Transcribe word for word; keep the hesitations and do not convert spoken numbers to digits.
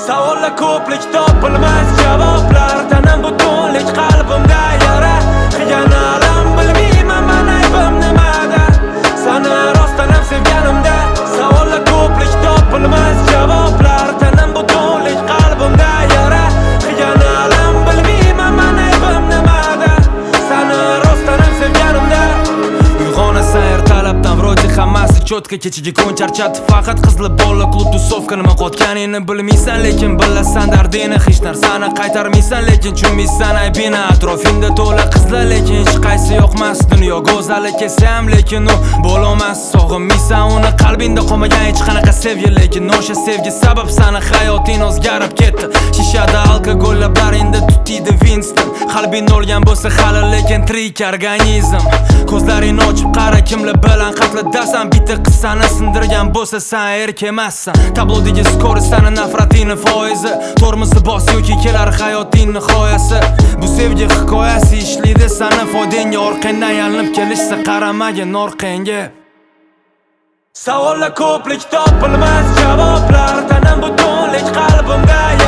Savollar ko'plik topilmas javoblar. Tanam butunlik qalbimda yara. Qilgan alam bilmayman men aybim nimada. Sana rostdan ham sevganimda. Savollar ko'plik topilmas javoblar. Tanam butunlik qalbimda yara. Qilgan alam bilmayman men aybim nimada. Sana rostdan ham sevganimda. Uyg'onasan ertalabdan vrodi hammasi cho'tka kechiga kun charchatib faqat qizli bola klub tusovka nima qotganingni bilmaysan lekin bilasan dardini hech narsani qaytarmaysan lekin tushunmaysan aybini atrofingda to'la qizlar lekin hech qaysi yoqmas dunyo go'zali kesam lekin u bo'lolmas sog'inmaysan uni qalbingda qolmagan hech qanaqa sevgi lekin o'sha sevgi sabab sani hayoting o'zgarib ketdi shishada alkogol lablaringda tutiydi Winston qalbing o'lgan bo'lsa hali lekin tirik organizm ko'zlaringni ochib qara kimlar bilan qatladsan bitta qissani sindirgan bo'lsa sen erk emassan tablodagi skoristani nafratini foizi tormozni bos yoki kelar hayoting nihoyasi bu sevgi hikoyasi ishlaydi sana foydangga orqangdan yalinib kelishsa qaramagin orqangga savollar ko'plik topilmas javoblar tanam butunlik qalbimda